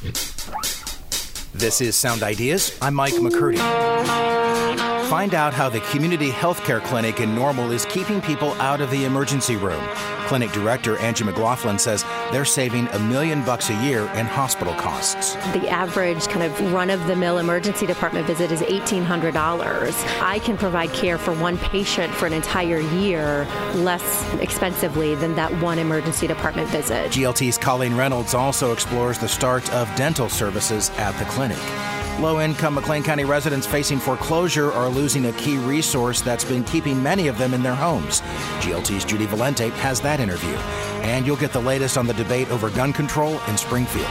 This is Sound Ideas. I'm Mike McCurdy. Find out how the community healthcare clinic in Normal is keeping people out of the emergency room. Clinic director Angie McLaughlin says they're saving $1 million a year in hospital costs. The average kind of run-of-the-mill emergency department visit is $1,800. I can provide care for one patient for an entire year less expensively than that one emergency department visit. GLT's Colleen Reynolds also explores the start of dental services at the clinic. Low-income McLean County residents facing foreclosure are losing a key resource that's been keeping many of them in their homes. GLT's Judy Valente has that interview. And you'll get the latest on the debate over gun control in Springfield.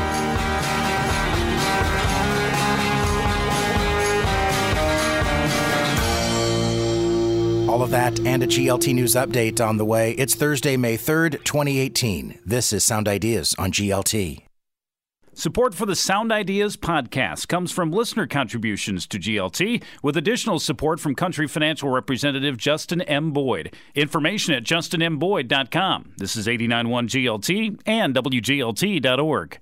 All of that and a GLT News update on the way. It's Thursday, May 3rd, 2018. This is Sound Ideas on GLT. Support for the Sound Ideas podcast comes from listener contributions to GLT, with additional support from Country Financial Representative Justin M. Boyd. Information at justinmboyd.com. This is 89.1 GLT and WGLT.org.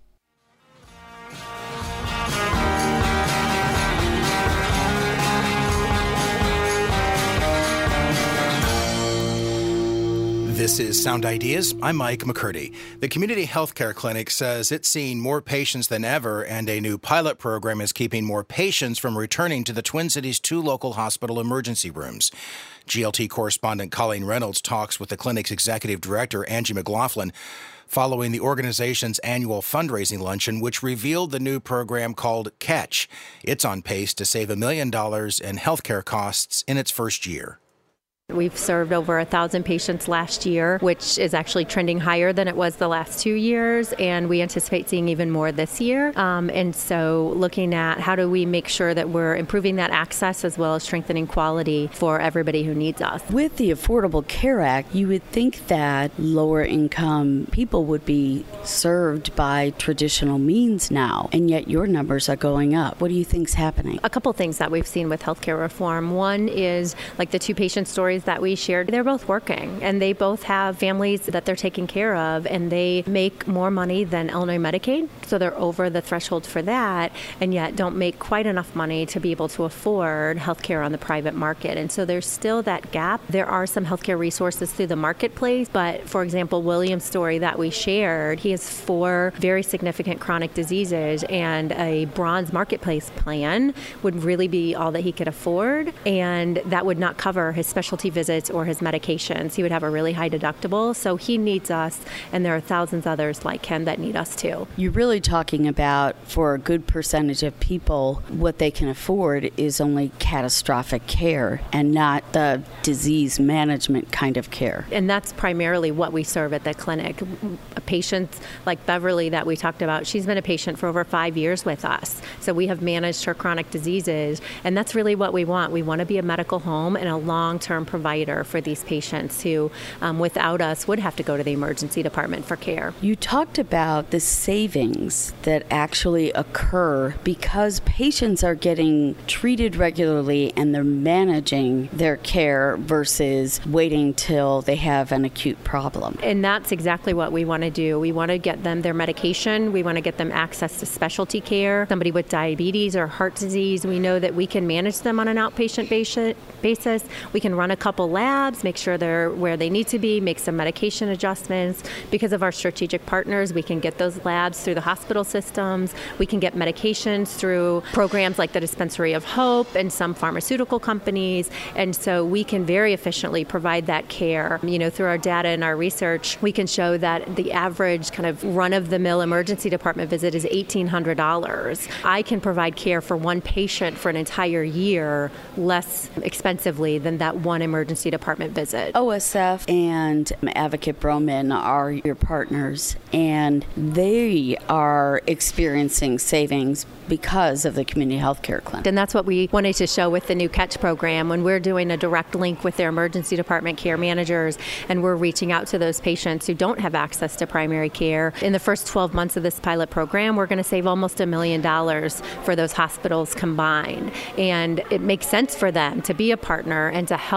This is Sound Ideas. I'm Mike McCurdy. The Community Healthcare Clinic says it's seeing more patients than ever, and a new pilot program is keeping more patients from returning to the Twin Cities' 2 local hospital emergency rooms. GLT correspondent Colleen Reynolds talks with the clinic's executive director, Angie McLaughlin, following the organization's annual fundraising luncheon, which revealed the new program called Catch. It's on pace to save $1 million in healthcare costs in its first year. We've served over 1,000 patients last year, which is actually trending higher than it was the last 2 years, and we anticipate seeing even more this year. And so looking at how do we make sure that we're improving that access as well as strengthening quality for everybody who needs us. With the Affordable Care Act, you would think that lower income people would be served by traditional means now, and yet your numbers are going up. What do you think's happening? A couple things that we've seen with healthcare reform. One is like the 2 patient stories that we shared. They're both working, and they both have families that they're taking care of, and they make more money than Illinois Medicaid, so they're over the threshold for that, and yet don't make quite enough money to be able to afford healthcare on the private market. And so there's still that gap. There are some healthcare resources through the marketplace, but for example, William's story that we shared, he has 4 very significant chronic diseases, and a bronze marketplace plan would really be all that he could afford, and that would not cover his specialty visits or his medications. He would have a really high deductible, so he needs us, and there are thousands others like him that need us too. You're really talking about, for a good percentage of people, what they can afford is only catastrophic care and not the disease management kind of care. And that's primarily what we serve at the clinic. Patients like Beverly that we talked about, she's been a patient for over 5 years with us. So we have managed her chronic diseases, and that's really what we want. We want to be a medical home and a long-term provider for these patients who, without us, would have to go to the emergency department for care. You talked about the savings that actually occur because patients are getting treated regularly and they're managing their care versus waiting till they have an acute problem. And that's exactly what we want to do. We want to get them their medication. We want to get them access to specialty care. Somebody with diabetes or heart disease, we know that we can manage them on an outpatient basis. We can run a couple labs, make sure they're where they need to be, make some medication adjustments. Because of our strategic partners, we can get those labs through the hospital systems. We can get medications through programs like the Dispensary of Hope and some pharmaceutical companies. And so we can very efficiently provide that care. Through our data and our research, we can show that the average kind of run-of-the-mill emergency department visit is $1,800. I can provide care for one patient for an entire year less expensively than that one emergency department visit. OSF and Advocate Broman are your partners, and they are experiencing savings because of the Community Healthcare Clinic. And that's what we wanted to show with the new Catch program. When we're doing a direct link with their emergency department care managers, and we're reaching out to those patients who don't have access to primary care, in the first 12 months of this pilot program, we're going to save almost $1 million for those hospitals combined. And it makes sense for them to be a partner and to help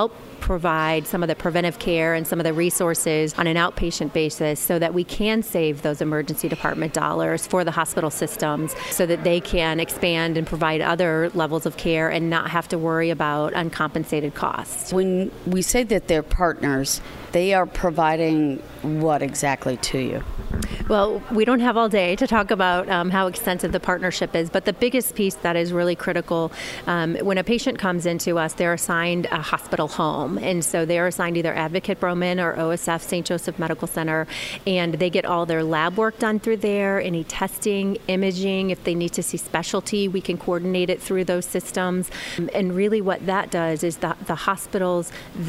provide some of the preventive care and some of the resources on an outpatient basis so that we can save those emergency department dollars for the hospital systems so that they can expand and provide other levels of care and not have to worry about uncompensated costs. When we say that they're partners, they are providing what exactly to you? Well, we don't have all day to talk about how extensive the partnership is, but the biggest piece that is really critical, when a patient comes into us, they're assigned a hospital home. And so they're assigned either Advocate Broman or OSF St. Joseph Medical Center, and they get all their lab work done through there, any testing, imaging. If they need to see specialty, we can coordinate it through those systems. And really what that does is the hospitals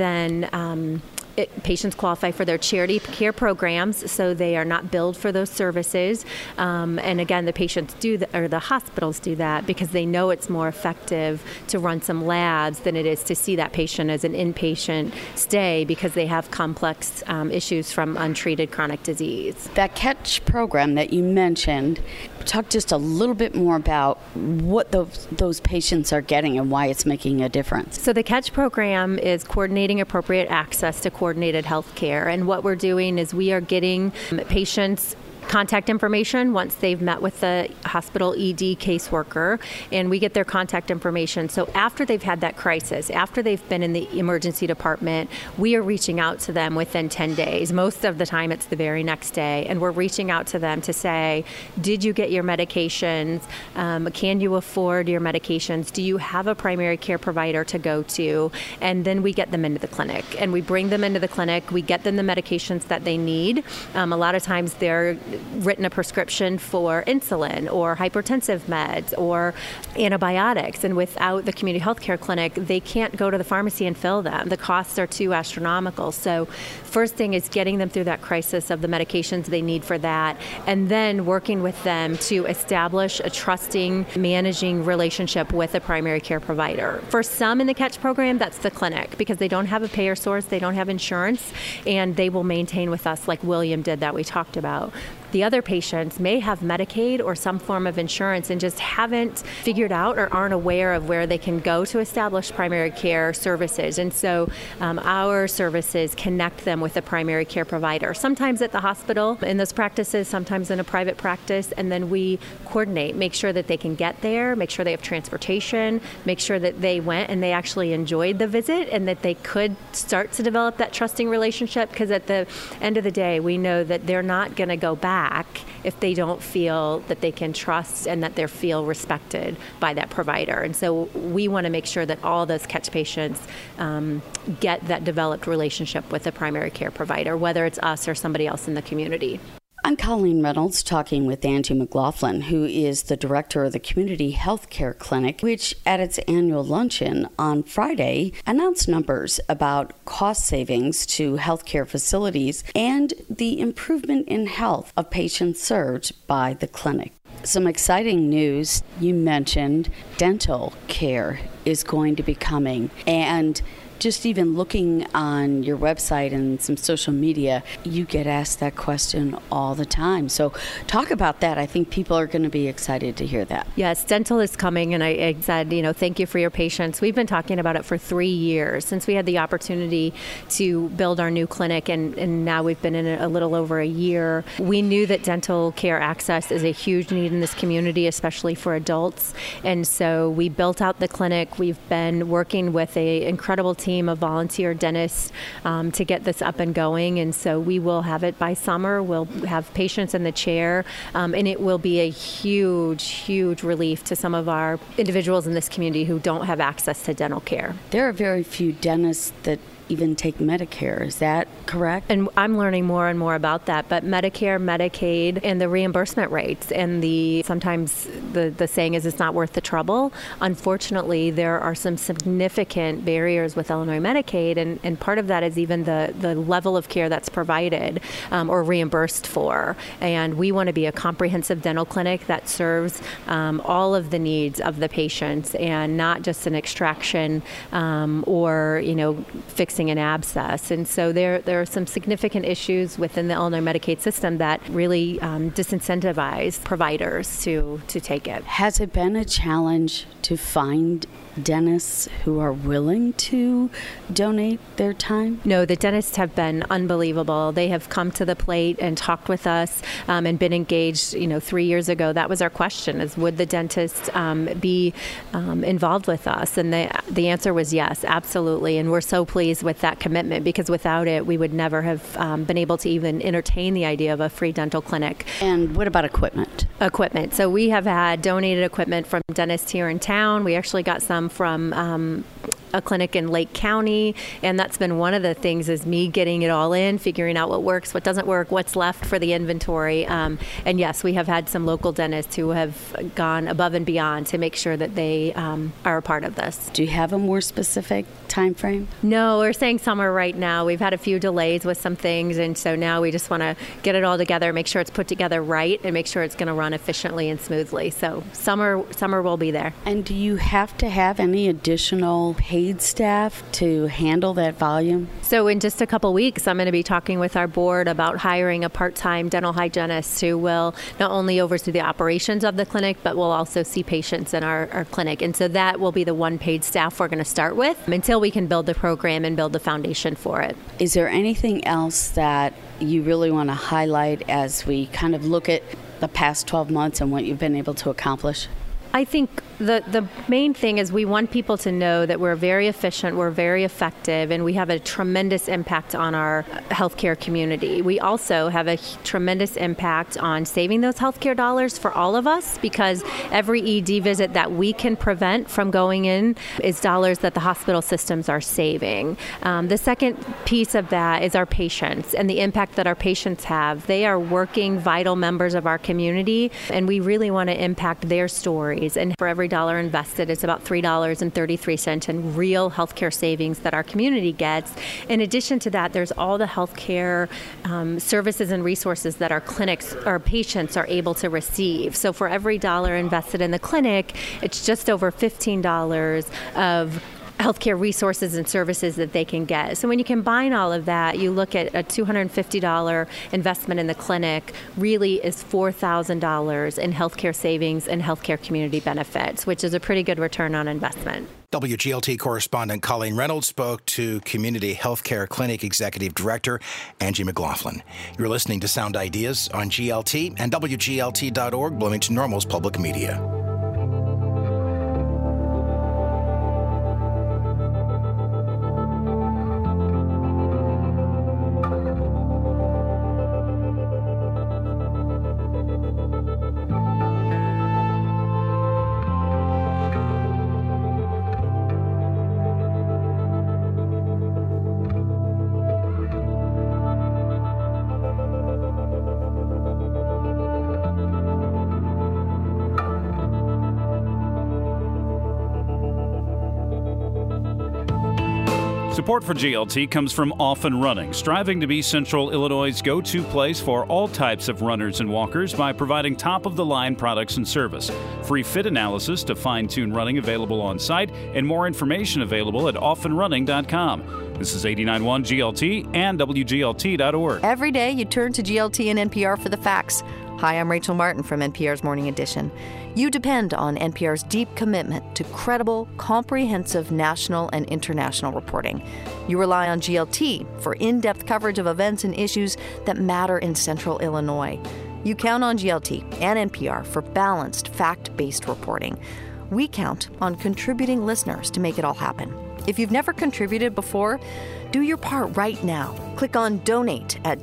then patients qualify for their charity care programs, so they are not billed for those services. And again, the patients or the hospitals do that because they know it's more effective to run some labs than it is to see that patient as an inpatient stay because they have complex issues from untreated chronic disease. That CATCH program that you mentioned, talk just a little bit more about what those patients are getting and why it's making a difference. So the CATCH program is coordinating appropriate access to coordinated health care. And what we're doing is we are getting patients contact information once they've met with the hospital ED caseworker, and we get their contact information. So after they've had that crisis, after they've been in the emergency department, we are reaching out to them within 10 days. Most of the time it's the very next day, and we're reaching out to them to say, did you get your medications? Can you afford your medications? Do you have a primary care provider to go to? And then we get them into the clinic, and we bring them into the clinic. We get them the medications that they need. A lot of times they're written a prescription for insulin or hypertensive meds or antibiotics, and without the community health care clinic, they can't go to the pharmacy and fill them. The costs are too astronomical. So first thing is getting them through that crisis of the medications they need for that, and then working with them to establish a trusting, managing relationship with a primary care provider. For some in the CATCH program, that's the clinic because they don't have a payer source, they don't have insurance, and they will maintain with us like William did that we talked about. The other patients may have Medicaid or some form of insurance and just haven't figured out or aren't aware of where they can go to establish primary care services. And so our services connect them with a primary care provider, sometimes at the hospital in those practices, sometimes in a private practice, and then we coordinate, make sure that they can get there, make sure they have transportation, make sure that they went and they actually enjoyed the visit and that they could start to develop that trusting relationship, because at the end of the day, we know that they're not going to go back if they don't feel that they can trust and that they feel respected by that provider. And so we want to make sure that all those CATCH patients get that developed relationship with a primary care provider, whether it's us or somebody else in the community. I'm Colleen Reynolds talking with Angie McLaughlin, who is the director of the Community Health Care Clinic, which at its annual luncheon on Friday announced numbers about cost savings to healthcare facilities and the improvement in health of patients served by the clinic. Some exciting news. You mentioned dental care is going to be coming, and just even looking on your website and some social media, you get asked that question all the time. So talk about that. I think people are going to be excited to hear that. Yes, dental is coming, and I said, thank you for your patience. We've been talking about it for 3 years since we had the opportunity to build our new clinic, and now we've been in it a little over a year. We knew that dental care access is a huge need in this community, especially for adults, and so we built out the clinic. We've been working with an incredible team of volunteer dentists to get this up and going, and so we will have it by summer. We'll have patients in the chair, and it will be a huge relief to some of our individuals in this community who don't have access to dental care. There are very few dentists that even take Medicare. Is that correct? And I'm learning more and more about that. But Medicare, Medicaid, and the reimbursement rates, and sometimes the saying is it's not worth the trouble. Unfortunately, there are some significant barriers with Illinois Medicaid, and part of that is even the level of care that's provided or reimbursed for. And we want to be a comprehensive dental clinic that serves all of the needs of the patients and not just an extraction or fixing fixing an abscess. And so there are some significant issues within the Illinois Medicaid system that really disincentivize providers to take it. Has it been a challenge to find dentists who are willing to donate their time? No, the dentists have been unbelievable. They have come to the plate and talked with us and been engaged. 3 years ago, that was our question: is would the dentist be involved with us? And the answer was yes, absolutely. And we're so pleased with that commitment, because without it, we would never have been able to even entertain the idea of a free dental clinic. And what about equipment? Equipment. So we have had donated equipment from dentists here in town. We actually got some from a clinic in Lake County, and that's been one of the things, is me getting it all in, figuring out what works, what doesn't work, what's left for the inventory. And yes, we have had some local dentists who have gone above and beyond to make sure that they are a part of this. Do you have a more specific time frame? No, we're saying summer right now. We've had a few delays with some things, and so now we just want to get it all together, make sure it's put together right, and make sure it's going to run efficiently and smoothly. So summer will be there. And do you have to have any additional paid staff to handle that volume? So in just a couple weeks, I'm going to be talking with our board about hiring a part-time dental hygienist who will not only oversee the operations of the clinic, but will also see patients in our clinic. And so that will be the one paid staff we're going to start with until we can build the program and build the foundation for it. Is there anything else that you really want to highlight as we kind of look at the past 12 months and what you've been able to accomplish? I think the main thing is we want people to know that we're very efficient, we're very effective, and we have a tremendous impact on our healthcare community. We also have a tremendous impact on saving those healthcare dollars for all of us, because every ED visit that we can prevent from going in is dollars that the hospital systems are saving. The second piece of that is our patients and the impact that our patients have. They are working, vital members of our community, and we really want to impact their stories. And for every dollar invested, it's about $3.33 in real healthcare savings that our community gets. In addition to that, there's all the healthcare services and resources that our clinics, our patients are able to receive. So for every dollar invested in the clinic, it's just over $15 of healthcare resources and services that they can get. So when you combine all of that, you look at a $250 investment in the clinic really is $4,000 in healthcare savings and healthcare community benefits, which is a pretty good return on investment. WGLT correspondent Colleen Reynolds spoke to Community Healthcare Clinic Executive Director Angie McLaughlin. You're listening to Sound Ideas on GLT and WGLT.org, Bloomington Normal's public media. Support for GLT comes from Off and Running, striving to be Central Illinois' go-to place for all types of runners and walkers by providing top-of-the-line products and service. Free fit analysis to fine-tune running available on site, and more information available at offandrunning.com. This is 89.1 GLT and WGLT.org. Every day you turn to GLT and NPR for the facts. Hi, I'm Rachel Martin from NPR's Morning Edition. You depend on NPR's deep commitment to credible, comprehensive national and international reporting. You rely on GLT for in-depth coverage of events and issues that matter in Central Illinois. You count on GLT and NPR for balanced, fact-based reporting. We count on contributing listeners to make it all happen. If you've never contributed before, do your part right now. Click on Donate at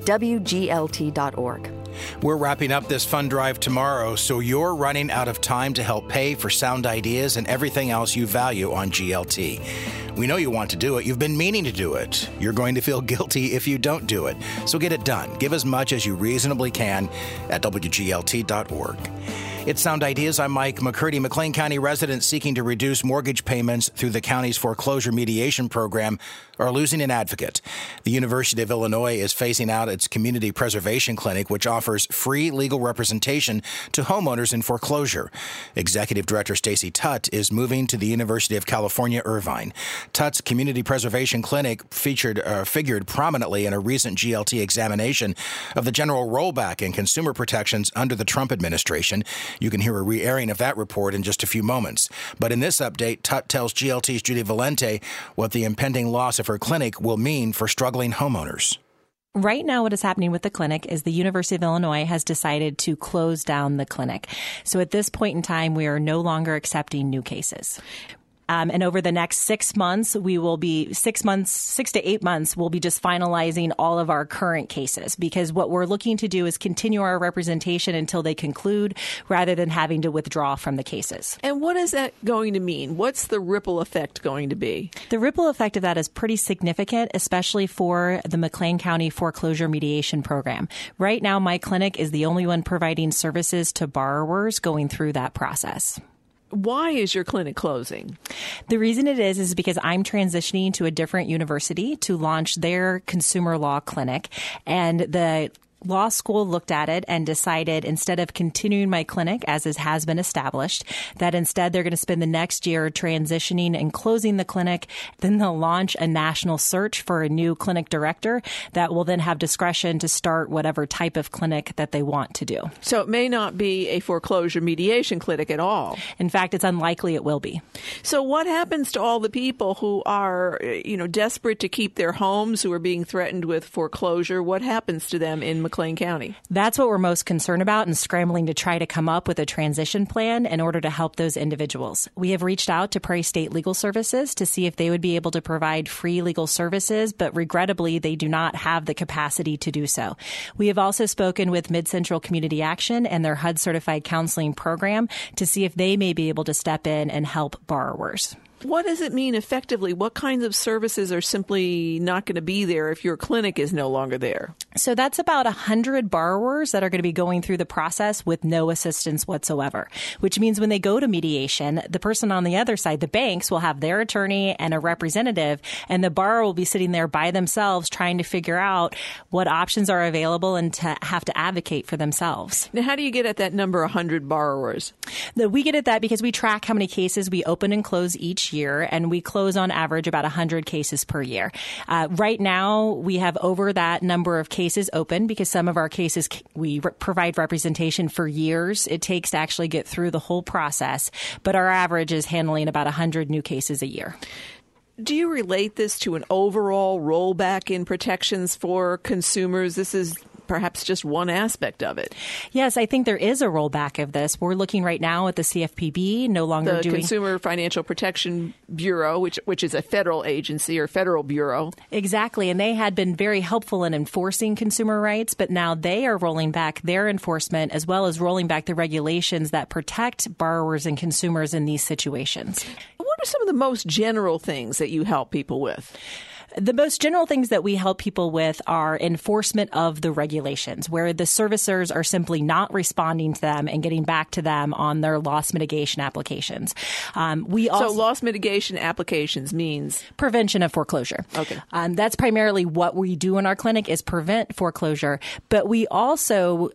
WGLT.org. We're wrapping up this fund drive tomorrow, so you're running out of time to help pay for Sound Ideas and everything else you value on GLT. We know you want to do it. You've been meaning to do it. You're going to feel guilty if you don't do it. So get it done. Give as much as you reasonably can at WGLT.org. It's Sound Ideas. I'm Mike McCurdy. McLean County residents seeking to reduce mortgage payments through the county's foreclosure mediation program are losing an advocate. The University of Illinois is phasing out its community preservation clinic, which offers free legal representation to homeowners in foreclosure. Executive Director Stacy Tutt is moving to the University of California, Irvine. Tut's Community Preservation Clinic figured prominently in a recent GLT examination of the general rollback in consumer protections under the Trump administration. You can hear a re-airing of that report in just a few moments. But in this update, Tut tells GLT's Judy Valente what the impending loss of her clinic will mean for struggling homeowners. Right now, what is happening with the clinic is the University of Illinois has decided to close down the clinic. So at this point in time, we are no longer accepting new cases. And over the next 6 months, we will be 6 to 8 months, we'll be just finalizing all of our current cases, because what we're looking to do is continue our representation until they conclude rather than having to withdraw from the cases. And what is that going to mean? What's the ripple effect going to be? The ripple effect of that is pretty significant, especially for the McLean County Foreclosure Mediation Program. Right now, my clinic is the only one providing services to borrowers going through that process. Why is your clinic closing? The reason it is because I'm transitioning to a different university to launch their consumer law clinic. And the law school looked at it and decided, instead of continuing my clinic as has been established, that instead they're going to spend the next year transitioning and closing the clinic. Then they'll launch a national search for a new clinic director that will then have discretion to start whatever type of clinic that they want to do. So it may not be a foreclosure mediation clinic at all. In fact, it's unlikely it will be. So what happens to all the people who are, desperate to keep their homes, who are being threatened with foreclosure? What happens to them in McLean County? That's what we're most concerned about, and scrambling to try to come up with a transition plan in order to help those individuals. We have reached out to Prairie State Legal Services to see if they would be able to provide free legal services, but regrettably, they do not have the capacity to do so. We have also spoken with Mid-Central Community Action and their HUD certified counseling program to see if they may be able to step in and help borrowers. What does it mean effectively? What kinds of services are simply not going to be there if your clinic is no longer there? So that's about 100 borrowers that are going to be going through the process with no assistance whatsoever, which means when they go to mediation, the person on the other side, the banks, will have their attorney and a representative, and the borrower will be sitting there by themselves trying to figure out what options are available and to have to advocate for themselves. Now, how do you get at that number 100 borrowers? We get at that because we track how many cases we open and close each year, and we close on average about 100 cases per year. Right now, we have over that number of cases open because some of our cases we provide representation for years. It takes to actually get through the whole process, but our average is handling about 100 new cases a year. Do you relate this to an overall rollback in protections for consumers? This is perhaps just one aspect of it. Yes, I think there is a rollback of this. We're looking right now at the CFPB no longer doing... The Consumer Financial Protection Bureau, which is a federal agency or federal bureau. Exactly, and they had been very helpful in enforcing consumer rights, but now they are rolling back their enforcement as well as rolling back the regulations that protect borrowers and consumers in these situations. What are some of the most general things that you help people with? The most general things that we help people with are enforcement of the regulations, where the servicers are simply not responding to them and getting back to them on their loss mitigation applications. So loss mitigation applications means? Prevention of foreclosure. Okay. That's primarily what we do in our clinic, is prevent foreclosure. But we also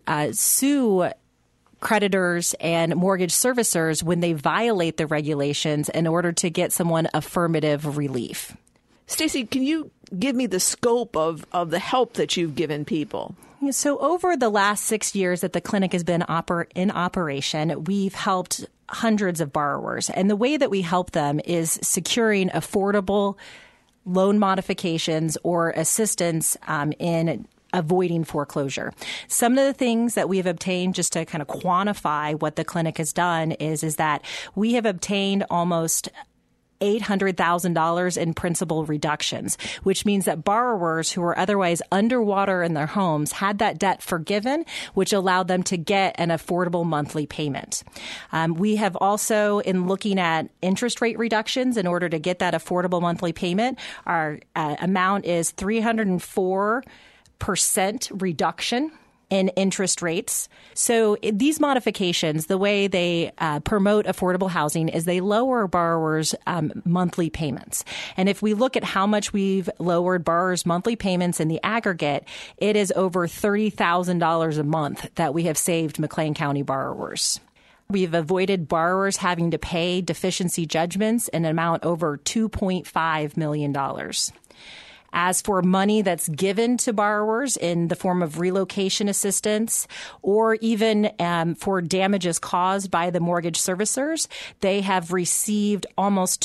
sue creditors and mortgage servicers when they violate the regulations in order to get someone affirmative relief. Stacey, can you give me the scope of the help that you've given people? So over the last 6 years that the clinic has been in operation, we've helped hundreds of borrowers. And the way that we help them is securing affordable loan modifications or assistance in avoiding foreclosure. Some of the things that we have obtained, just to kind of quantify what the clinic has done, is that we have obtained almost $800,000 in principal reductions, which means that borrowers who were otherwise underwater in their homes had that debt forgiven, which allowed them to get an affordable monthly payment. We have also, in looking at interest rate reductions in order to get that affordable monthly payment, our amount is 304% reduction in interest rates. So these modifications, the way they promote affordable housing is they lower borrowers' monthly payments. And if we look at how much we've lowered borrowers' monthly payments in the aggregate, it is over $30,000 a month that we have saved McLean County borrowers. We've avoided borrowers having to pay deficiency judgments in an amount over $2.5 million. As for money that's given to borrowers in the form of relocation assistance or even for damages caused by the mortgage servicers, they have received almost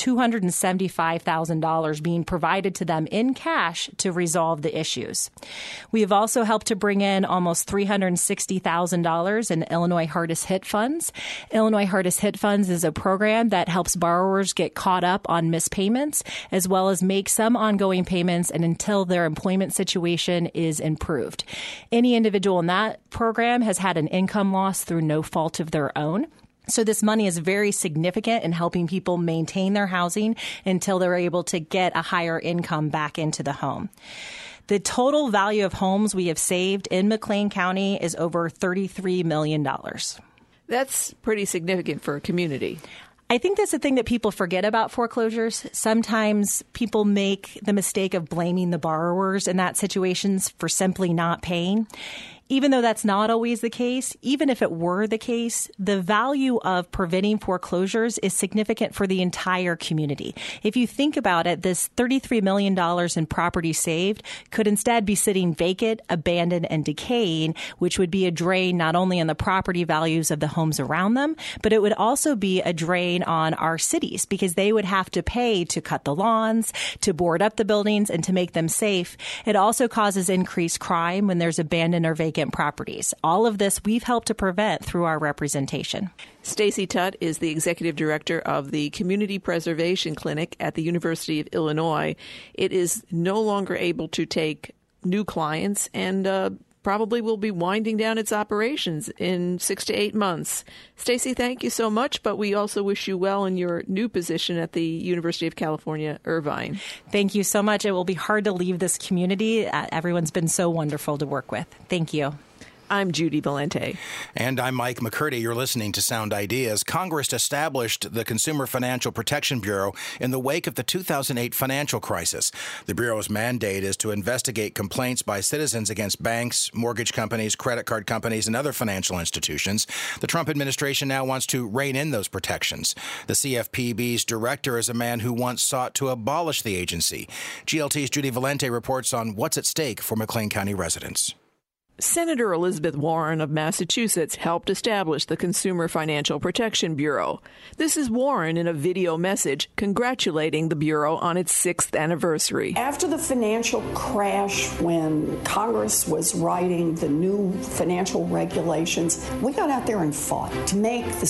$275,000 being provided to them in cash to resolve the issues. We have also helped to bring in almost $360,000 in Illinois Hardest Hit Funds. Illinois Hardest Hit Funds is a program that helps borrowers get caught up on missed payments as well as make some ongoing payments and until their employment situation is improved. Any individual in that program has had an income loss through no fault of their own. So this money is very significant in helping people maintain their housing until they're able to get a higher income back into the home. The total value of homes we have saved in McLean County is over $33 million. That's pretty significant for a community. I think that's the thing that people forget about foreclosures. Sometimes people make the mistake of blaming the borrowers in that situations for simply not paying. Even though that's not always the case, even if it were the case, the value of preventing foreclosures is significant for the entire community. If you think about it, this $33 million in property saved could instead be sitting vacant, abandoned, and decaying, which would be a drain not only on the property values of the homes around them, but it would also be a drain on our cities because they would have to pay to cut the lawns, to board up the buildings, and to make them safe. It also causes increased crime when there's abandoned or vacant properties. All of this we've helped to prevent through our representation. Stacy Tutt is the executive director of the Community Preservation Clinic at the University of Illinois. It is no longer able to take new clients and probably will be winding down its operations in 6 to 8 months. Stacy, thank you so much, but we also wish you well in your new position at the University of California, Irvine. Thank you so much. It will be hard to leave this community. Everyone's been so wonderful to work with. Thank you. I'm Judy Valente. And I'm Mike McCurdy. You're listening to Sound Ideas. Congress established the Consumer Financial Protection Bureau in the wake of the 2008 financial crisis. The Bureau's mandate is to investigate complaints by citizens against banks, mortgage companies, credit card companies, and other financial institutions. The Trump administration now wants to rein in those protections. The CFPB's director is a man who once sought to abolish the agency. GLT's Judy Valente reports on what's at stake for McLean County residents. Senator Elizabeth Warren of Massachusetts helped establish the Consumer Financial Protection Bureau. This is Warren in a video message congratulating the Bureau on its 6th anniversary. After the financial crash, when Congress was writing the new financial regulations, we got out there and fought to make the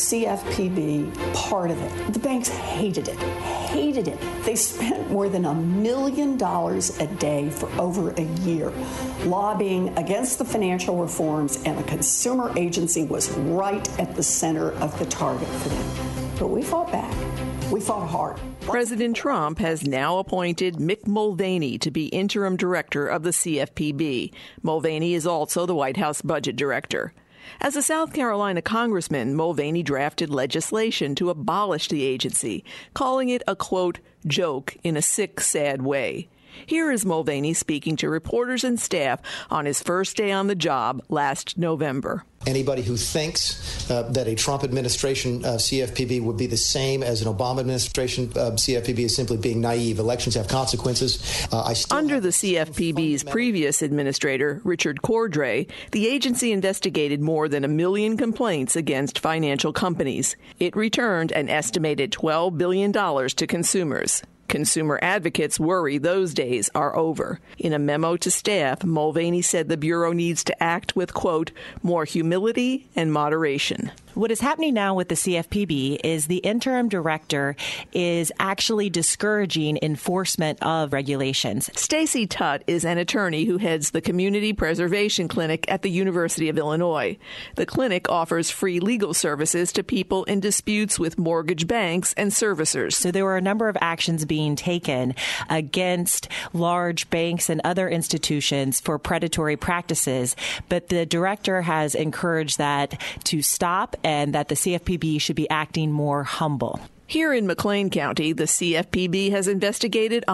CFPB part of it. The banks hated it. They spent more than $1 million a day for over a year lobbying against the financial reforms, and the consumer agency was right at the center of the target for them. But we fought back. We fought hard. President Trump has now appointed Mick Mulvaney to be interim director of the CFPB. Mulvaney is also the White House budget director. As a South Carolina congressman, Mulvaney drafted legislation to abolish the agency, calling it a, quote, joke in a sick, sad way. Here is Mulvaney speaking to reporters and staff on his first day on the job last November. Anybody who thinks that a Trump administration CFPB would be the same as an Obama administration CFPB is simply being naive. Elections have consequences. Under the CFPB's previous administrator, Richard Cordray, the agency investigated more than 1 million complaints against financial companies. It returned an estimated $12 billion to consumers. Consumer advocates worry those days are over. In a memo to staff, Mulvaney said the Bureau needs to act with, quote, more humility and moderation. What is happening now with the CFPB is the interim director is actually discouraging enforcement of regulations. Stacy Tutt is an attorney who heads the Community Preservation Clinic at the University of Illinois. The clinic offers free legal services to people in disputes with mortgage banks and servicers. So there were a number of actions being taken against large banks and other institutions for predatory practices, but the director has encouraged that to stop and that the CFPB should be acting more humble. Here in McLean County, the CFPB has investigated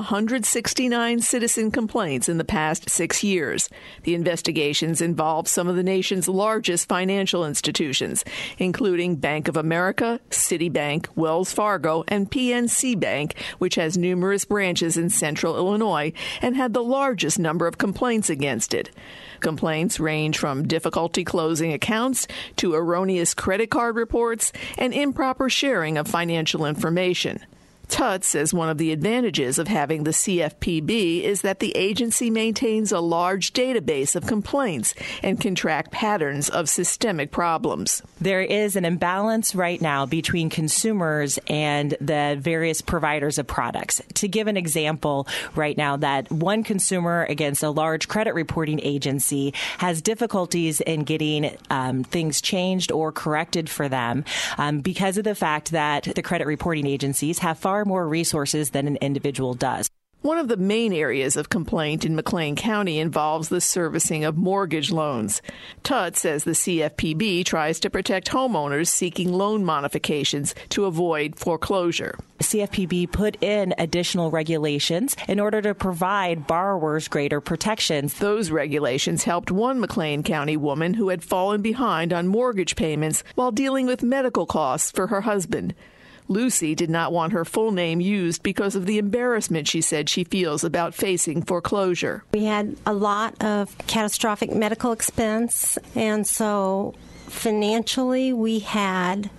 169 citizen complaints in the past 6 years. The investigations involve some of the nation's largest financial institutions, including Bank of America, Citibank, Wells Fargo, and PNC Bank, which has numerous branches in central Illinois and had the largest number of complaints against it. Complaints range from difficulty closing accounts to erroneous credit card reports and improper sharing of financial information. Tutt says one of the advantages of having the CFPB is that the agency maintains a large database of complaints and can track patterns of systemic problems. There is an imbalance right now between consumers and the various providers of products. To give an example right now, that one consumer against a large credit reporting agency has difficulties in getting things changed or corrected for them because of the fact that the credit reporting agencies have far more resources than an individual does. One of the main areas of complaint in McLean County involves the servicing of mortgage loans. Tutt says the CFPB tries to protect homeowners seeking loan modifications to avoid foreclosure. The CFPB put in additional regulations in order to provide borrowers greater protections. Those regulations helped one McLean County woman who had fallen behind on mortgage payments while dealing with medical costs for her husband. Lucy did not want her full name used because of the embarrassment she said she feels about facing foreclosure. We had a lot of catastrophic medical expense, and so financially we had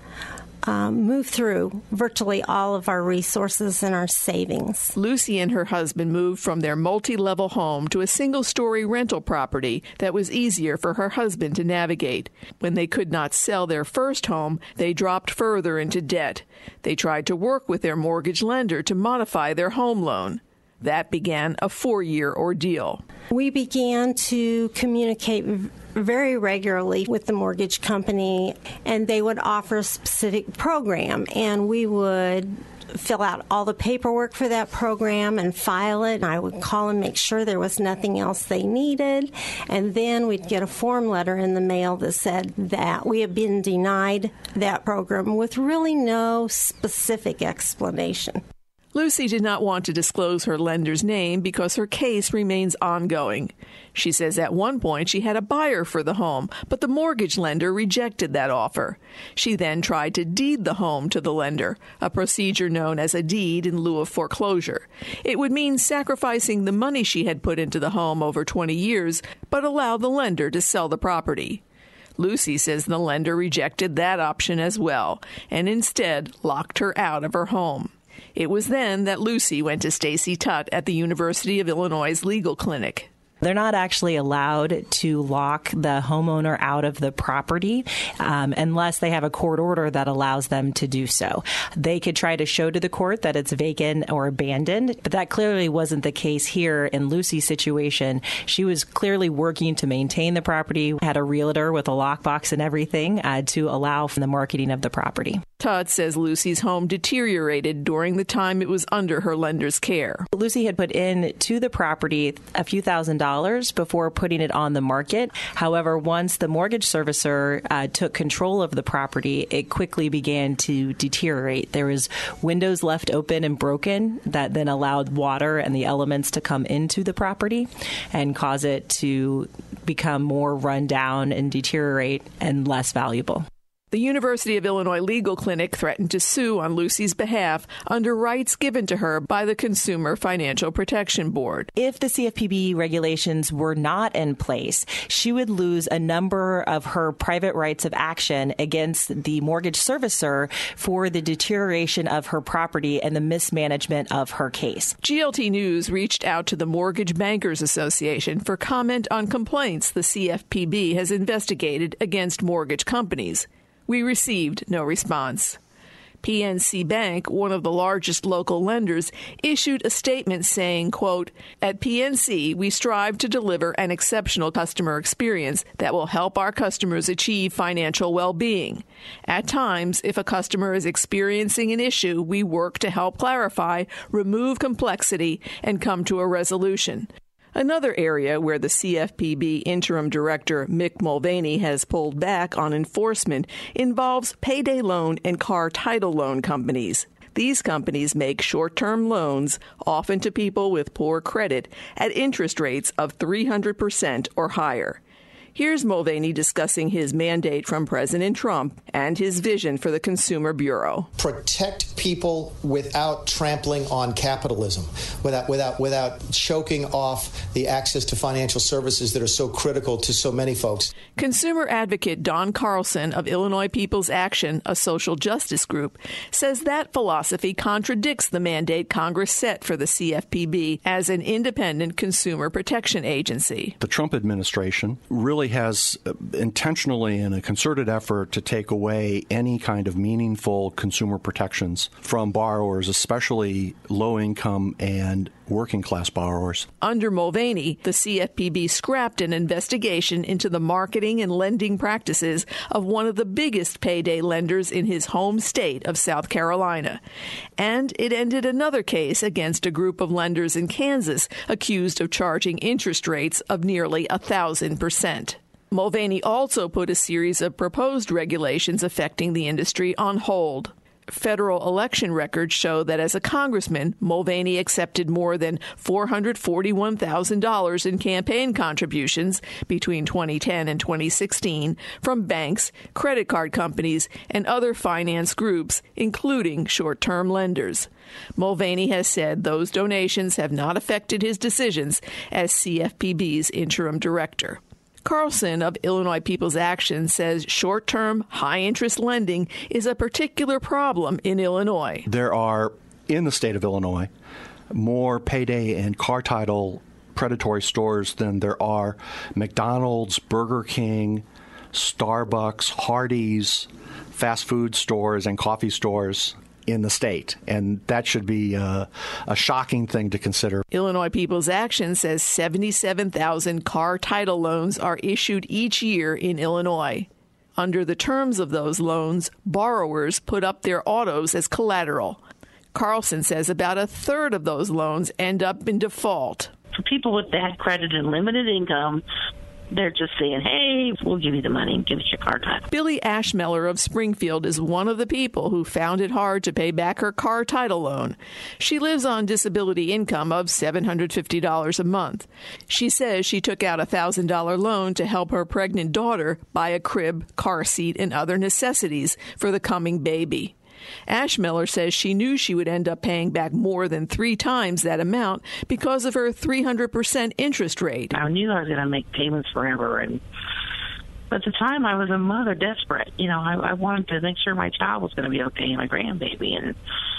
move through virtually all of our resources and our savings. Lucy and her husband moved from their multi-level home to a single-story rental property that was easier for her husband to navigate. When they could not sell their first home, they dropped further into debt. They tried to work with their mortgage lender to modify their home loan. That began a 4-year ordeal. We began to communicate very regularly with the mortgage company, and they would offer a specific program, and we would fill out all the paperwork for that program and file it. I would call and make sure there was nothing else they needed, and then we'd get a form letter in the mail that said that we had been denied that program with really no specific explanation. Lucy did not want to disclose her lender's name because her case remains ongoing. She says at one point she had a buyer for the home, but the mortgage lender rejected that offer. She then tried to deed the home to the lender, a procedure known as a deed in lieu of foreclosure. It would mean sacrificing the money she had put into the home over 20 years, but allow the lender to sell the property. Lucy says the lender rejected that option as well, and instead locked her out of her home. It was then that Lucy went to Stacy Tutt at the University of Illinois Legal Clinic. They're not actually allowed to lock the homeowner out of the property unless they have a court order that allows them to do so. They could try to show to the court that it's vacant or abandoned, but that clearly wasn't the case here in Lucy's situation. She was clearly working to maintain the property, had a realtor with a lockbox and everything to allow for the marketing of the property. Tutt says Lucy's home deteriorated during the time it was under her lender's care. Lucy had put in to the property a few $1,000s before putting it on the market. However, once the mortgage servicer took control of the property, it quickly began to deteriorate. There was windows left open and broken that then allowed water and the elements to come into the property and cause it to become more run down and deteriorate and less valuable. The University of Illinois Legal Clinic threatened to sue on Lucy's behalf under rights given to her by the Consumer Financial Protection Board. If the CFPB regulations were not in place, she would lose a number of her private rights of action against the mortgage servicer for the deterioration of her property and the mismanagement of her case. GLT News reached out to the Mortgage Bankers Association for comment on complaints the CFPB has investigated against mortgage companies. We received no response. PNC Bank, one of the largest local lenders, issued a statement saying, quote, "At PNC, we strive to deliver an exceptional customer experience that will help our customers achieve financial well-being. At times, if a customer is experiencing an issue, we work to help clarify, remove complexity, and come to a resolution." Another area where the CFPB Interim Director Mick Mulvaney has pulled back on enforcement involves payday loan and car title loan companies. These companies make short-term loans, often to people with poor credit, at interest rates of 300% or higher. Here's Mulvaney discussing his mandate from President Trump and his vision for the Consumer Bureau. Protect people without trampling on capitalism, without choking off the access to financial services that are so critical to so many folks. Consumer advocate Don Carlson of Illinois People's Action, a social justice group, says that philosophy contradicts the mandate Congress set for the CFPB as an independent consumer protection agency. The Trump administration really has intentionally, in a concerted effort to take away any kind of meaningful consumer protections from borrowers, especially low-income and working-class borrowers. Under Mulvaney, the CFPB scrapped an investigation into the marketing and lending practices of one of the biggest payday lenders in his home state of South Carolina. And it ended another case against a group of lenders in Kansas accused of charging interest rates of nearly 1,000%. Mulvaney also put a series of proposed regulations affecting the industry on hold. Federal election records show that as a congressman, Mulvaney accepted more than $441,000 in campaign contributions between 2010 and 2016 from banks, credit card companies, and other finance groups, including short-term lenders. Mulvaney has said those donations have not affected his decisions as CFPB's interim director. Carlson of Illinois People's Action says short-term, high-interest lending is a particular problem in Illinois. There are, in the state of Illinois, more payday and car title predatory stores than there are McDonald's, Burger King, Starbucks, Hardee's, fast food stores, and coffee stores in the state, and that should be a shocking thing to consider. Illinois People's Action says 77,000 car title loans are issued each year in Illinois. Under the terms of those loans, borrowers put up their autos as collateral. Carlson says about a third of those loans end up in default. For people with bad credit and limited income, they're just saying, hey, we'll give you the money and give us your car title. Billy Ashmeller of Springfield is one of the people who found it hard to pay back her car title loan. She lives on disability income of $750 a month. She says she took out a $1,000 loan to help her pregnant daughter buy a crib, car seat, and other necessities for the coming baby. Ashmeller says she knew she would end up paying back more than 3 times that amount because of her 300% interest rate. I knew I was going to make payments forever, and at the time I was a mother desperate. You know, I wanted to make sure my child was going to be okay, my grandbaby, and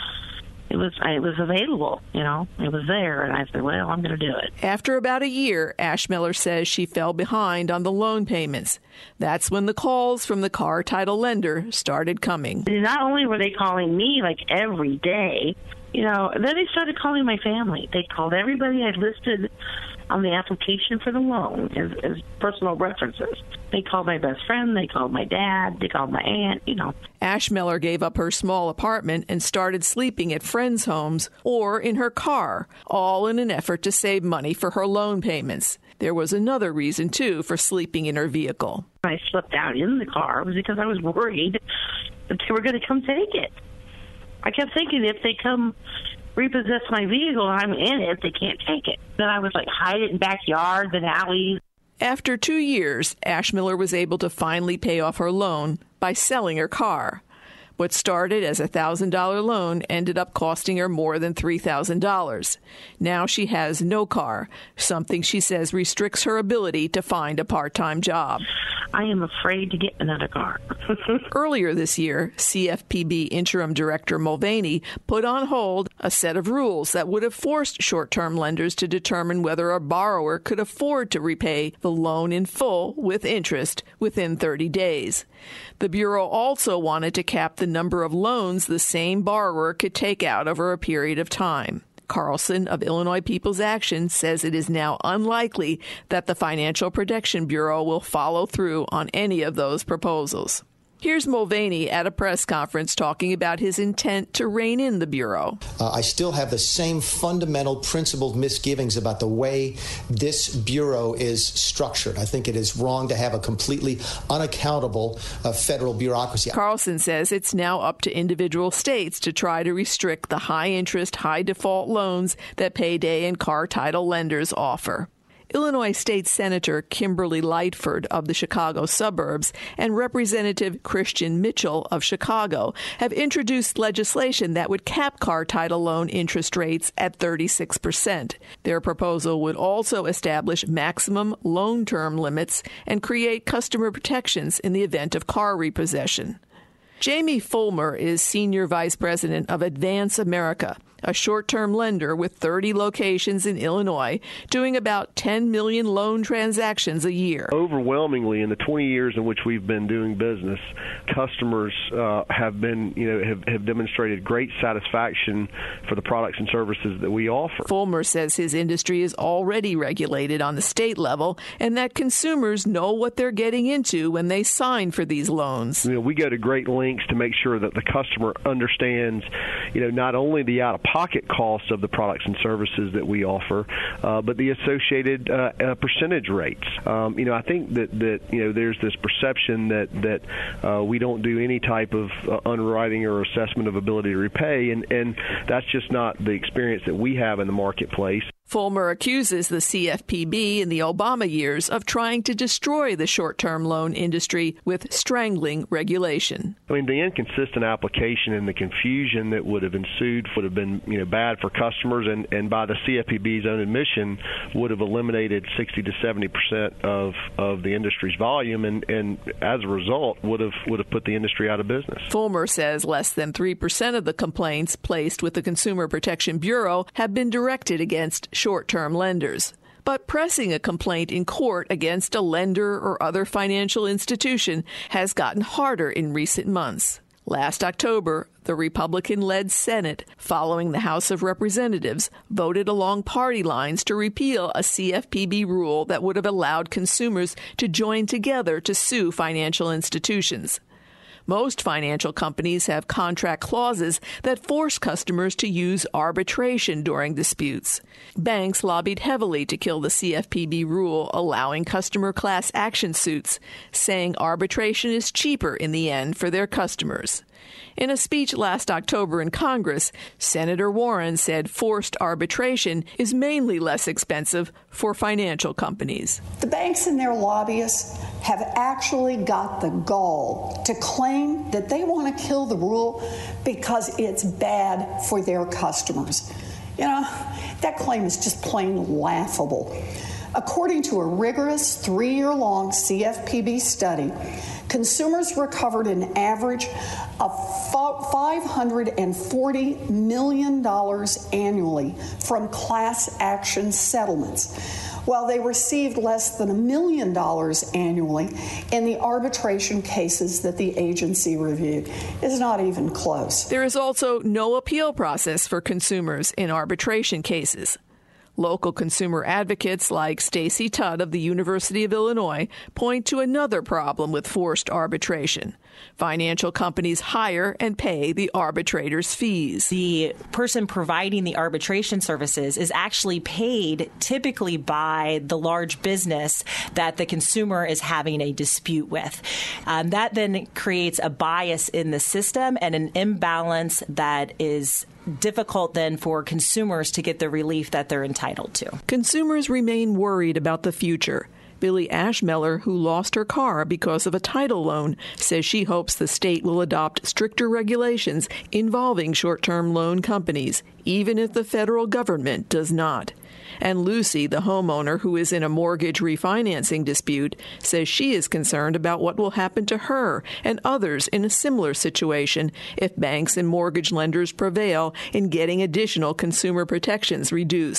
it was available, you know, it was there, and I said, well, I'm going to do it. After about a year, Ashmeller says she fell behind on the loan payments. That's when the calls from the car title lender started coming. Not only were they calling me like every day, you know, then they started calling my family. They called everybody I listed on the application for the loan as personal references. They called my best friend, they called my dad, they called my aunt, you know. Ashmeller gave up her small apartment and started sleeping at friends' homes or in her car, all in an effort to save money for her loan payments. There was another reason, too, for sleeping in her vehicle. I slept out in the car was because I was worried that they were going to come take it. I kept thinking if they come repossess my vehicle and I'm in it, they can't take it. Then I was like hide it in backyards and alleys. After 2 years, Ashmeller was able to finally pay off her loan by selling her car. What started as a $1,000 loan ended up costing her more than $3,000. Now she has no car, something she says restricts her ability to find a part-time job. I am afraid to get another car. Earlier this year, CFPB Interim Director Mulvaney put on hold a set of rules that would have forced short-term lenders to determine whether a borrower could afford to repay the loan in full with interest within 30 days. The Bureau also wanted to cap the number of loans the same borrower could take out over a period of time. Carlson of Illinois People's Action says it is now unlikely that the Financial Protection Bureau will follow through on any of those proposals. Here's Mulvaney at a press conference talking about his intent to rein in the Bureau. I still have the same fundamental principled misgivings about the way this Bureau is structured. I think it is wrong to have a completely unaccountable federal bureaucracy. Carlson says it's now up to individual states to try to restrict the high-interest, high-default loans that payday and car title lenders offer. Illinois State Senator Kimberly Lightford of the Chicago suburbs and Representative Christian Mitchell of Chicago have introduced legislation that would cap car title loan interest rates at 36%. Their proposal would also establish maximum loan term limits and create customer protections in the event of car repossession. Jamie Fulmer is Senior Vice President of Advance America, a short-term lender with 30 locations in Illinois, doing about 10 million loan transactions a year. Overwhelmingly, in the 20 years in which we've been doing business, customers have demonstrated great satisfaction for the products and services that we offer. Fulmer says his industry is already regulated on the state level and that consumers know what they're getting into when they sign for these loans. We go to great lengths to make sure that the customer understands, not only the out-of-pocket costs of the products and services that we offer, but the associated percentage rates. I think that there's this perception that we don't do any type of underwriting or assessment of ability to repay, and that's just not the experience that we have in the marketplace. Fulmer accuses the CFPB in the Obama years of trying to destroy the short-term loan industry with strangling regulation. The inconsistent application and the confusion that would have ensued would have been bad for customers, and by the CFPB's own admission would have eliminated 60 to 70% of the industry's volume, and as a result would have put the industry out of business. Fulmer says less than 3% of the complaints placed with the Consumer Protection Bureau have been directed against short-term lenders. But pressing a complaint in court against a lender or other financial institution has gotten harder in recent months. Last October, the Republican-led Senate, following the House of Representatives, voted along party lines to repeal a CFPB rule that would have allowed consumers to join together to sue financial institutions. Most financial companies have contract clauses that force customers to use arbitration during disputes. Banks lobbied heavily to kill the CFPB rule allowing customer class action suits, saying arbitration is cheaper in the end for their customers. In a speech last October in Congress, Senator Warren said forced arbitration is mainly less expensive for financial companies. The banks and their lobbyists have actually got the gall to claim that they want to kill the rule because it's bad for their customers. That claim is just plain laughable. According to a rigorous 3-year-long CFPB study, consumers recovered an average of $540 million annually from class action settlements, while they received less than $1 million annually in the arbitration cases that the agency reviewed. It's not even close. There is also no appeal process for consumers in arbitration cases. Local consumer advocates like Stacy Tutt of the University of Illinois point to another problem with forced arbitration. Financial companies hire and pay the arbitrator's fees. The person providing the arbitration services is actually paid typically by the large business that the consumer is having a dispute with. That then creates a bias in the system and an imbalance that is difficult then for consumers to get the relief that they're entitled to. Consumers remain worried about the future. Billy Ashmeller, who lost her car because of a title loan, says she hopes the state will adopt stricter regulations involving short-term loan companies, even if the federal government does not. And Lucy, the homeowner who is in a mortgage refinancing dispute, says she is concerned about what will happen to her and others in a similar situation if banks and mortgage lenders prevail in getting additional consumer protections reduced.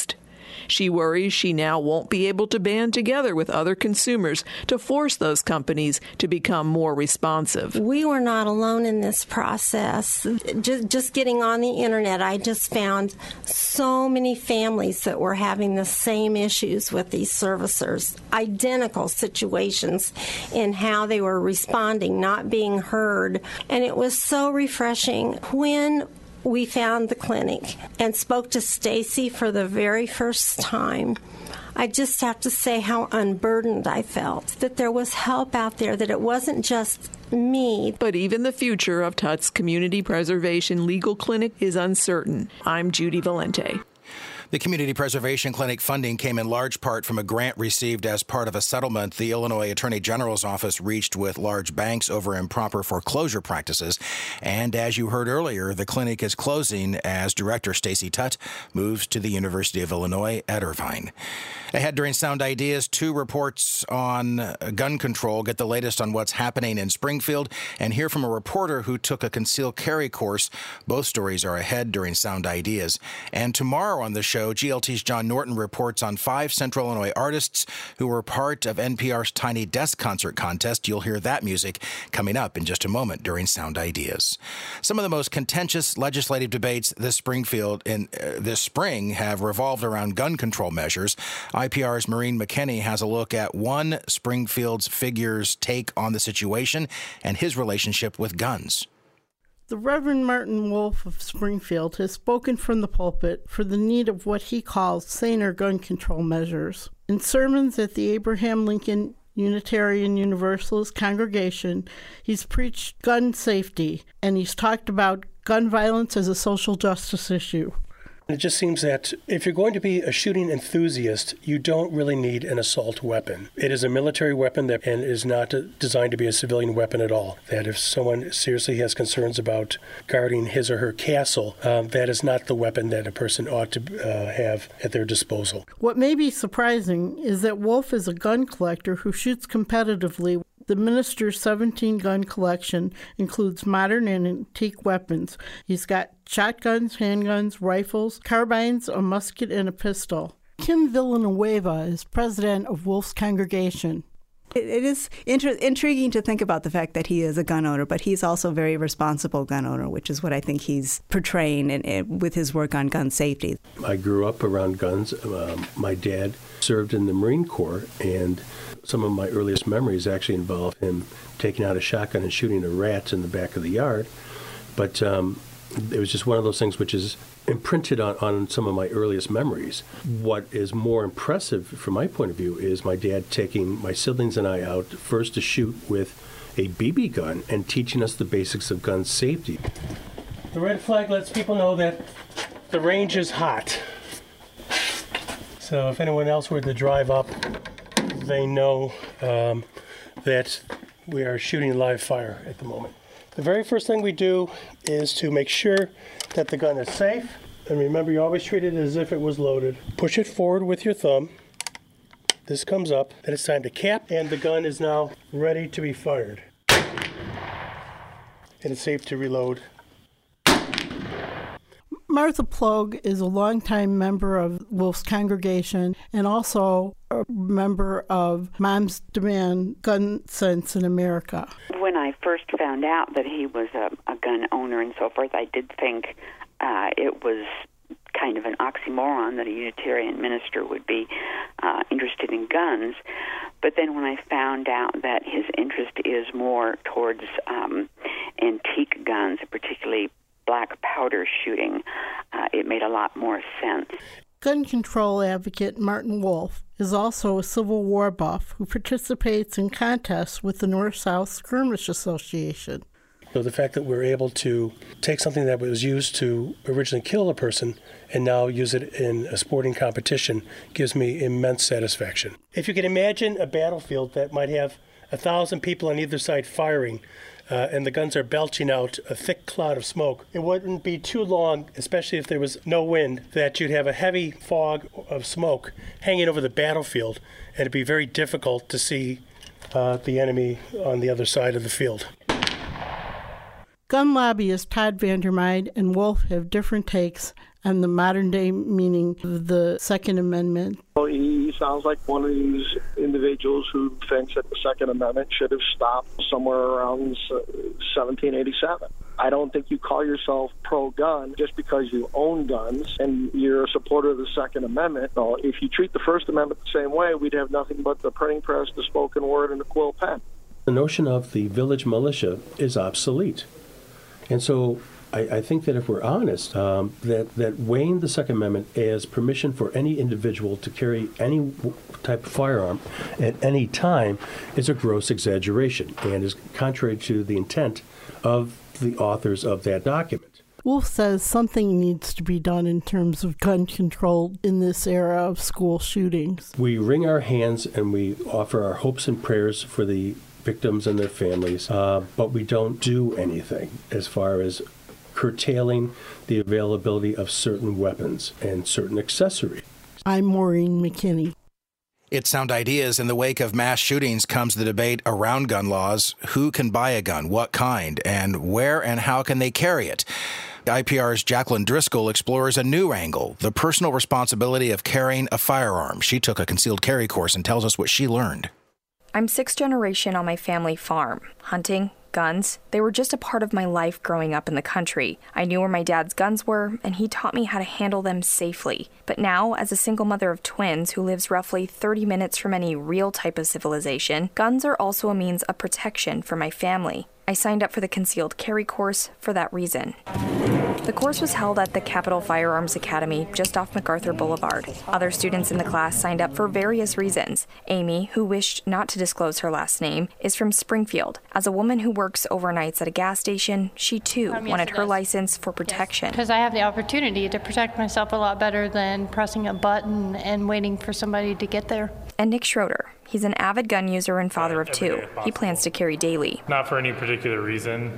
She worries she now won't be able to band together with other consumers to force those companies to become more responsive. We were not alone in this process. Just getting on the internet, I just found so many families that were having the same issues with these servicers, identical situations in how they were responding, not being heard. And it was so refreshing when we found the clinic and spoke to Stacy for the very first time. I just have to say how unburdened I felt, that there was help out there, that it wasn't just me. But even the future of Tut's Community Preservation Legal Clinic is uncertain. I'm Judy Valente. The Community Preservation Clinic funding came in large part from a grant received as part of a settlement the Illinois Attorney General's office reached with large banks over improper foreclosure practices. And as you heard earlier, the clinic is closing as Director Stacy Tutt moves to the University of Illinois at Irvine. Ahead during Sound Ideas, 2 reports on gun control. Get the latest on what's happening in Springfield and hear from a reporter who took a concealed carry course. Both stories are ahead during Sound Ideas. And tomorrow on the show, GLT's John Norton reports on 5 Central Illinois artists who were part of NPR's Tiny Desk Concert Contest. You'll hear that music coming up in just a moment during Sound Ideas. Some of the most contentious legislative debates this spring have revolved around gun control measures. IPR's Maureen McKinney has a look at one Springfield's figure's take on the situation and his relationship with guns. The Reverend Martin Wolf of Springfield has spoken from the pulpit for the need of what he calls saner gun control measures. In sermons at the Abraham Lincoln Unitarian Universalist congregation, he's preached gun safety, and he's talked about gun violence as a social justice issue. It just seems that if you're going to be a shooting enthusiast, you don't really need an assault weapon. It is a military weapon and is not designed to be a civilian weapon at all. That if someone seriously has concerns about guarding his or her castle, that is not the weapon that a person ought to have at their disposal. What may be surprising is that Wolf is a gun collector who shoots competitively. The minister's 17-gun collection includes modern and antique weapons. He's got shotguns, handguns, rifles, carbines, a musket, and a pistol. Kim Villanueva is president of Wolf's congregation. It is intriguing to think about the fact that he is a gun owner, but he's also a very responsible gun owner, which is what I think he's portraying with his work on gun safety. I grew up around guns. My dad served in the Marine Corps, and some of my earliest memories actually involve him taking out a shotgun and shooting a rat in the back of the yard. But it was just one of those things which is imprinted on some of my earliest memories. What is more impressive from my point of view is my dad taking my siblings and I out first to shoot with a BB gun and teaching us the basics of gun safety. The red flag lets people know that the range is hot. So if anyone else were to drive up, they know that we are shooting live fire at the moment. The very first thing we do is to make sure that the gun is safe. And remember, you always treat it as if it was loaded. Push it forward with your thumb. This comes up. Then it's time to cap, and the gun is now ready to be fired. And it's safe to reload. Martha Plogue is a longtime member of Wolf's congregation and also a member of Moms Demand Gun Sense in America. When I first found out that he was a gun owner and so forth, I did think it was kind of an oxymoron that a Unitarian minister would be interested in guns. But then when I found out that his interest is more towards antique guns, particularly black powder shooting, it made a lot more sense. Gun control advocate Martin Wolf is also a Civil War buff who participates in contests with the North-South Skirmish Association. So the fact that we're able to take something that was used to originally kill a person and now use it in a sporting competition gives me immense satisfaction. If you can imagine a battlefield that might have 1,000 people on either side firing, and the guns are belching out a thick cloud of smoke, it wouldn't be too long, especially if there was no wind, that you'd have a heavy fog of smoke hanging over the battlefield, and it'd be very difficult to see the enemy on the other side of the field. Gun lobbyist Todd Vandermeide and Wolf have different takes on the modern-day meaning of the Second Amendment. Well, he sounds like one of these individuals who thinks that the Second Amendment should have stopped somewhere around 1787. I don't think you call yourself pro-gun just because you own guns and you're a supporter of the Second Amendment. No, if you treat the First Amendment the same way, we'd have nothing but the printing press, the spoken word, and the quill pen. The notion of the village militia is obsolete. And so I think that if we're honest, that weighing the Second Amendment as permission for any individual to carry any type of firearm at any time is a gross exaggeration and is contrary to the intent of the authors of that document. Wolf says something needs to be done in terms of gun control in this era of school shootings. We wring our hands and we offer our hopes and prayers for the victims and their families, but we don't do anything as far as curtailing the availability of certain weapons and certain accessories. I'm Maureen McKinney. It's Sound Ideas. In the wake of mass shootings comes the debate around gun laws. Who can buy a gun? What kind? And where and how can they carry it? IPR's Jacqueline Driscoll explores a new angle, the personal responsibility of carrying a firearm. She took a concealed carry course and tells us what she learned. I'm sixth generation on my family farm. Hunting, guns, they were just a part of my life growing up in the country. I knew where my dad's guns were, and he taught me how to handle them safely. But now, as a single mother of twins who lives roughly 30 minutes from any real type of civilization, guns are also a means of protection for my family. I signed up for the concealed carry course for that reason. The course was held at the Capitol Firearms Academy just off MacArthur Boulevard. Other students in the class signed up for various reasons. Amy, who wished not to disclose her last name, is from Springfield. As a woman who works overnights at a gas station, she too wanted her license for protection. Because I have the opportunity to protect myself a lot better than pressing a button and waiting for somebody to get there. And Nick Schroeder. He's an avid gun user and father of two. He plans to carry daily. Not for any particular reason.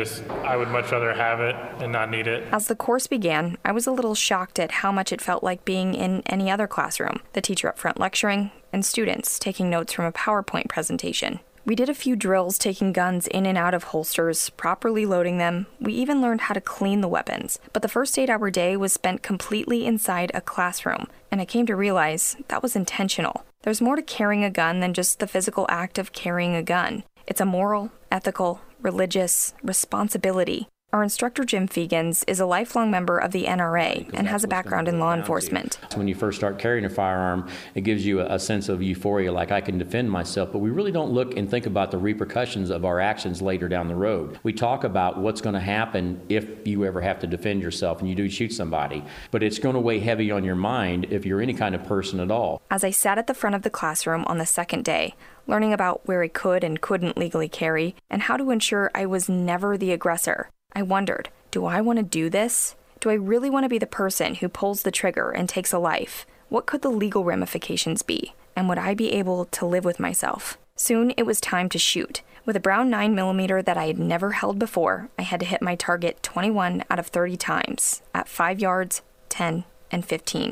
I would much rather have it and not need it. As the course began, I was a little shocked at how much it felt like being in any other classroom. The teacher up front lecturing, and students taking notes from a PowerPoint presentation. We did a few drills taking guns in and out of holsters, properly loading them. We even learned how to clean the weapons. But the first 8-hour day was spent completely inside a classroom, and I came to realize that was intentional. There's more to carrying a gun than just the physical act of carrying a gun. It's a moral, ethical, religious responsibility. Our instructor, Jim Fegans, is a lifelong member of the NRA and has a background in law enforcement. When you first start carrying a firearm, it gives you a sense of euphoria, like I can defend myself, but we really don't look and think about the repercussions of our actions later down the road. We talk about what's going to happen if you ever have to defend yourself and you do shoot somebody, but it's going to weigh heavy on your mind if you're any kind of person at all. As I sat at the front of the classroom on the second day, learning about where I could and couldn't legally carry and how to ensure I was never the aggressor, I wondered, do I want to do this? Do I really want to be the person who pulls the trigger and takes a life? What could the legal ramifications be? And would I be able to live with myself? Soon it was time to shoot. With a Brown 9mm that I had never held before, I had to hit my target 21 out of 30 times at 5 yards, 10, and 15.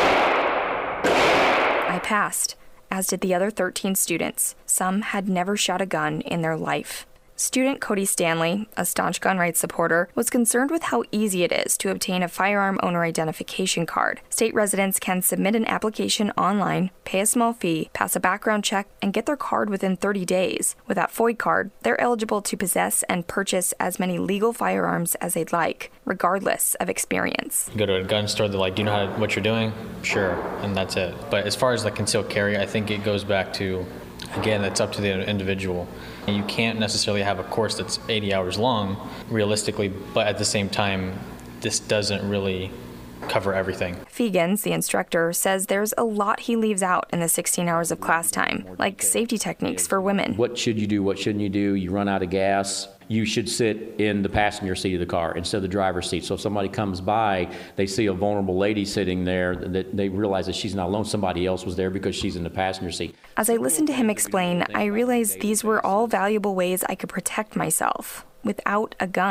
I passed, as did the other 13 students. Some had never shot a gun in their life. Student Cody Stanley, a staunch gun rights supporter, was concerned with how easy it is to obtain a firearm owner identification card. State residents can submit an application online, pay a small fee, pass a background check, and get their card within 30 days. With that FOID card, they're eligible to possess and purchase as many legal firearms as they'd like, regardless of experience. You go to a gun store, they're like, do you know what you're doing? Sure, and that's it. But as far as like concealed carry, I think it goes back to, again, it's up to the individual. You can't necessarily have a course that's 80 hours long, realistically, but at the same time, this doesn't really cover everything. Fegans, the instructor, says there's a lot he leaves out in the 16 hours of class time, like safety techniques for women. What should you do? What shouldn't you do? You run out of gas. You should sit in the passenger seat of the car instead of the driver's seat. So if somebody comes by, they see a vulnerable lady sitting there, that they realize that she's not alone. Somebody else was there because she's in the passenger seat. As I listened to him explain, I realized these were all valuable ways I could protect myself without a gun.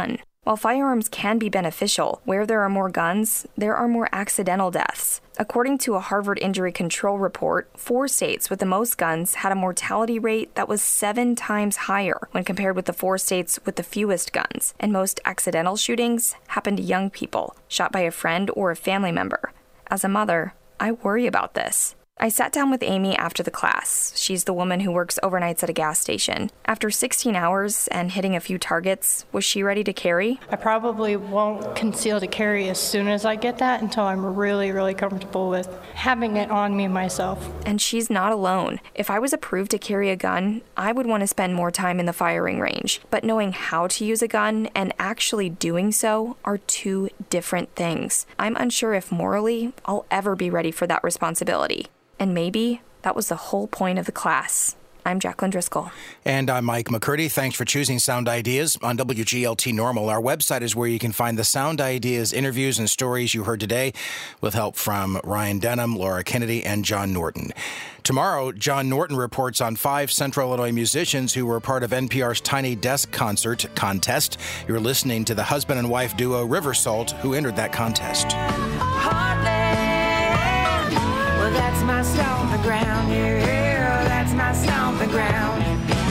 While firearms can be beneficial, where there are more guns, there are more accidental deaths. According to a Harvard Injury Control report, 4 states with the most guns had a mortality rate that was 7 times higher when compared with the 4 states with the fewest guns. And most accidental shootings happen to young people, shot by a friend or a family member. As a mother, I worry about this. I sat down with Amy after the class. She's the woman who works overnights at a gas station. After 16 hours and hitting a few targets, was she ready to carry? I probably won't conceal to carry as soon as I get that until I'm really, really comfortable with having it on me myself. And she's not alone. If I was approved to carry a gun, I would want to spend more time in the firing range. But knowing how to use a gun and actually doing so are 2 different things. I'm unsure if morally I'll ever be ready for that responsibility. And maybe that was the whole point of the class. I'm Jacqueline Driscoll. And I'm Mike McCurdy. Thanks for choosing Sound Ideas on WGLT Normal. Our website is where you can find the Sound Ideas interviews and stories you heard today with help from Ryan Denham, Laura Kennedy, and John Norton. Tomorrow, John Norton reports on 5 Central Illinois musicians who were part of NPR's Tiny Desk Concert contest. You're listening to the husband and wife duo River Salt, who entered that contest. That's my stomping ground, yeah, that's my stomping ground.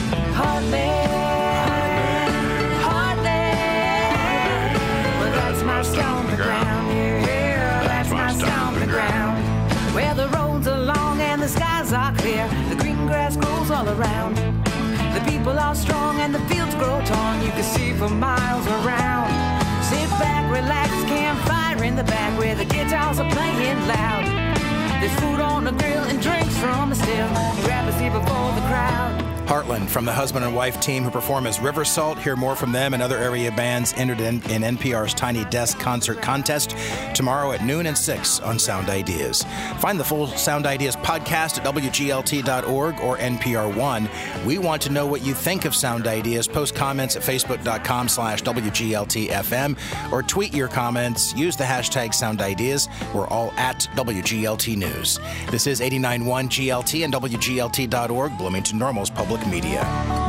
Heartland, Heartland. Well, that's my stomping ground, yeah, that's my stomping ground. Where the roads are long and the skies are clear, the green grass grows all around. The people are strong and the fields grow tall, you can see for miles around. Sit back, relax, campfire in the back where the guitars are playing loud. There's food on the grill and drinks from the still. Grab a seat before the crowd. Heartland from the husband and wife team who perform as River Salt. Hear more from them and other area bands entered in NPR's Tiny Desk Concert Contest tomorrow at noon and 6 on Sound Ideas. Find the full Sound Ideas podcast at WGLT.org or NPR One. We want to know what you think of Sound Ideas. Post comments at Facebook.com/WGLTFM or tweet your comments. Use the hashtag Sound Ideas. We're all at WGLT News. This is 89.1 GLT and WGLT.org, Bloomington Normal's public media.